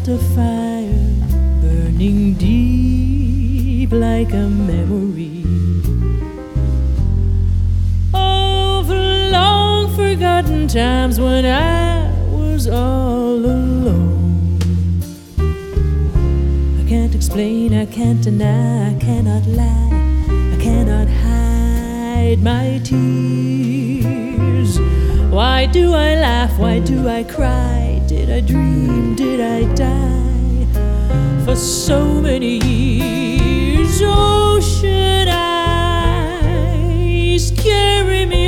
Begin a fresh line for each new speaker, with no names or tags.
just a fire burning deep like a memory of long forgotten times when I was all alone. I can't explain, I can't deny, I cannot lie, I cannot hide my tears. Why do I laugh? Why do I cry? Did I dream? Did I die? For so many years, ocean eyes carry me